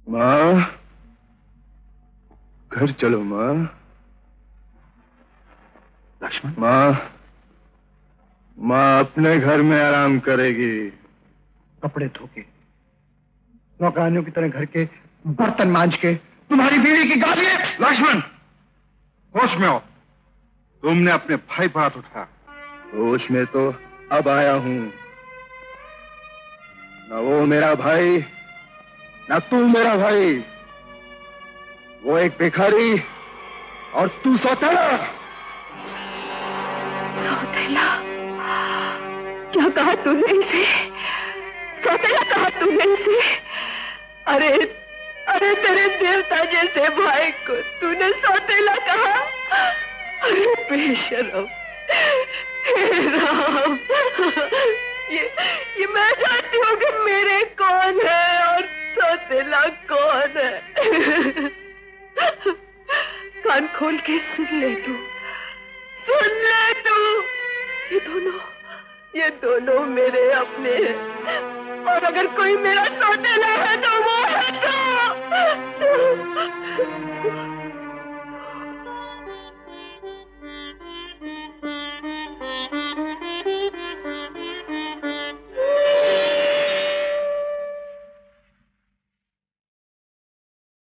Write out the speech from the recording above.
माँ, घर चलो माँ। लक्ष्मण। माँ अपने घर में आराम करेगी। कपड़े धो के, नौकरानियों की तरह घर के बर्तन मांज के तुम्हारी बीवी की गाली। लक्ष्मण, होश में हो। तुमने अपने भाई पर हाथ उठाया। होश में तो अब आया हूं। न वो मेरा भाई, न तू मेरा भाई। वो एक भिखारी और तू सौतेला। सौतेला? क्या कहा तूने इसे? सौतेला कहा तूने इसे? अरे अरे तेरे देवता जैसे भाई को तूने सौतेला कहा? अरे बेशरम। हे राम, ये मैं जानती हूँ कि मेरे कौन है और सौतेला कौन है। कान खोल के सुन ले तू, सुन ले तू। ये दोनों मेरे अपने हैं और अगर कोई मेरा सौतेला है तो वो